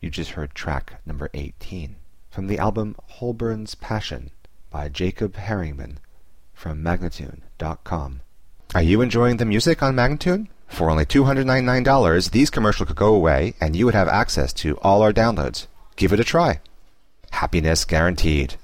You just heard track number 18 from the album Holborn's Passion by Jacob Herringman from Magnatune.com. Are you enjoying the music on Magnatune? For only $299, these commercials could go away and you would have access to all our downloads. Give it a try. Happiness guaranteed.